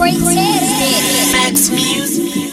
Max Music.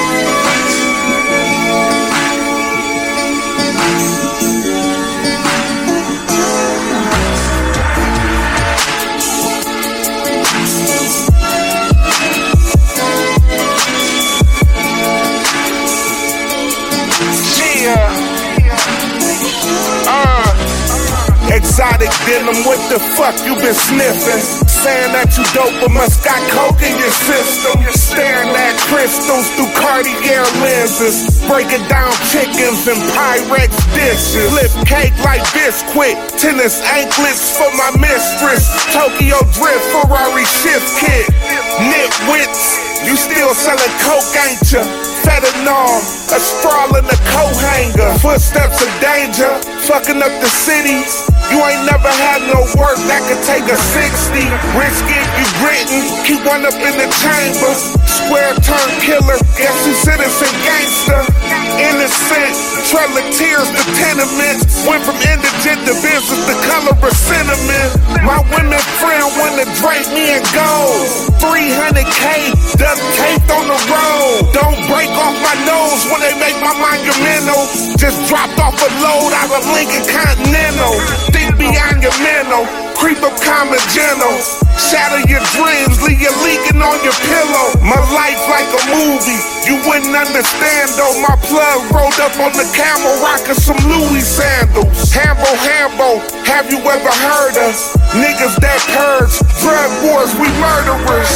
Exotic denim, what the fuck you been sniffing? Saying that you dope but must got coke in your system. Staring at crystals through Cartier lenses. Breaking down chickens and Pyrex dishes. Flip cake like Biscuit. Tennis anklets for my mistress. Tokyo Drift Ferrari shift kit. Nitwits, you still selling coke, ain't ya? Fentanyl, a straw in the coat hanger. Footsteps of danger, fucking up the city. You ain't never had no work that could take a 60. Risk it, you grittin', keep one up in the chamber. Square turn killer, guess who citizen gangster? Innocent, trail of tears to tenements. Went from indigent to business, the color of cinnamon. My women friend wanna drape me in gold. 300K, duct taped on the road. Don't break off my nose when they make my monumental. Just dropped off a load out of Lincoln Continental. Think beyond your mental, creep up common gentle. Shatter your dreams, leave you leaking on your pillow. My life like a movie, you wouldn't understand though. My plug rolled up on the camel, rocking some Louis sandals. Hambo, have you ever heard of niggas that purge? Drug wars, we murderers.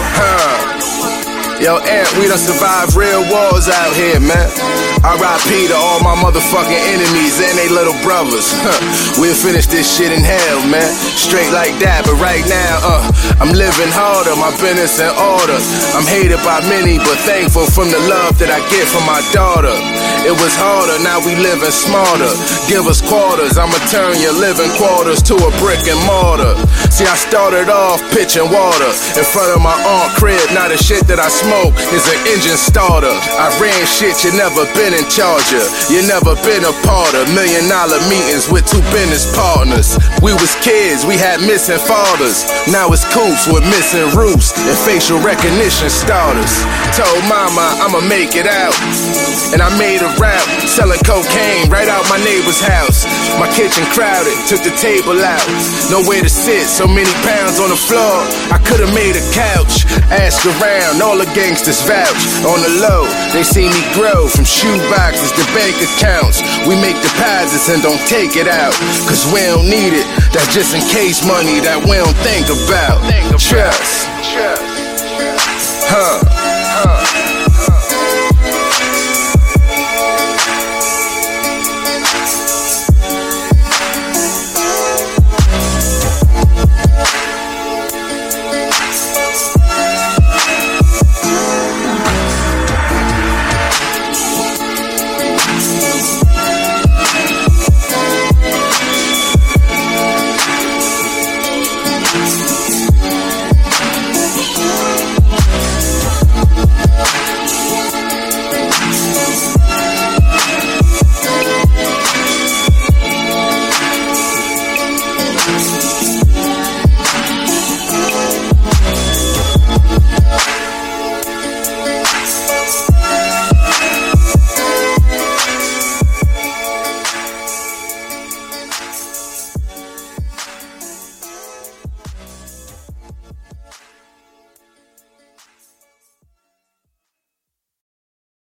Yo, Ant, we done survived real wars out here, man. R.I.P. to all my motherfucking enemies and they little brothers. We'll finish this shit in hell, man. Straight like that, but right now, I'm living harder, my business in order. I'm hated by many, but thankful from the love that I get from my daughter. It was harder, now we living smarter. Give us quarters, I'ma turn your living quarters to a brick and mortar. See, I started off pitching water in front of my aunt crib. Now the shit that I smoke is an engine starter. I ran shit you never been in charge of. You never been a part of $1 million meetings with 2 business partners. We was kids, we had missing fathers. Now it's coops with missing roofs and facial recognition starters. Told mama I'ma make it out, and I made a route, selling cocaine right out my neighbor's house. My kitchen crowded, took the table out. Nowhere to sit, so many pounds on the floor. I could've made a couch. Ask around, all the gangsters vouch. On the low, they see me grow from shoe boxes to bank accounts. We make deposits and don't take it out, cause we don't need it. That's just in case money that we don't think about. Trust,